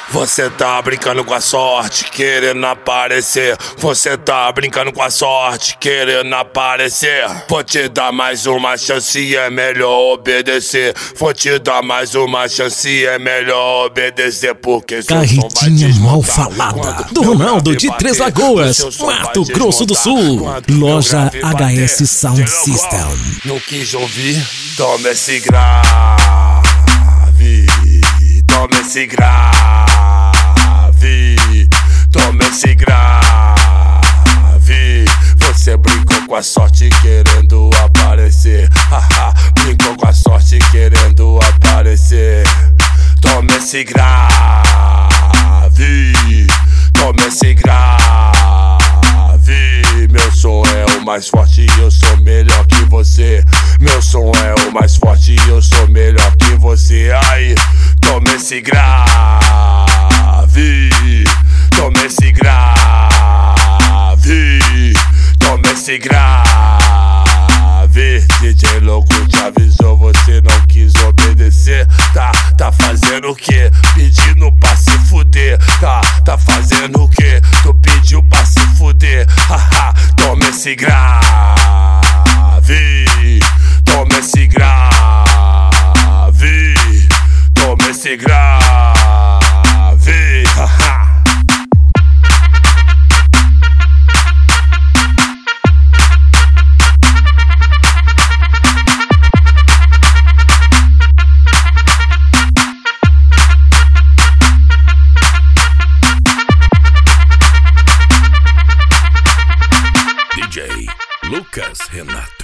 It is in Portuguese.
Você tá brincando com a sorte, querendo aparecer. Você tá brincando com a sorte, querendo aparecer. Vou te dar mais uma chance, é melhor obedecer. Vou te dar mais uma chance, é melhor obedecer. Porque seu som vai Carretinha mal falada do Ronaldo de Três Lagoas, Mato Grosso do Sul. Loja HS Sound System. Não quis ouvir? Toma esse grave. Toma esse grave. Toma esse grave. Você brincou com a sorte querendo aparecer. Haha, brincou com a sorte querendo aparecer. Toma esse grave. Toma esse grave. Meu som é o mais forte e eu sou melhor que você. Meu som é o mais forte e eu sou melhor que você. Aí, toma esse grave. Toma esse grave. Toma esse grave. DJ louco te avisou, você não quis obedecer. Tá fazendo o quê? Pedindo pra se fuder. Tá fazendo o quê? Tu pediu pra se fuder. Haha, toma esse grave. Toma esse grave. Toma esse grave. Haha. DJ Lucas Renato.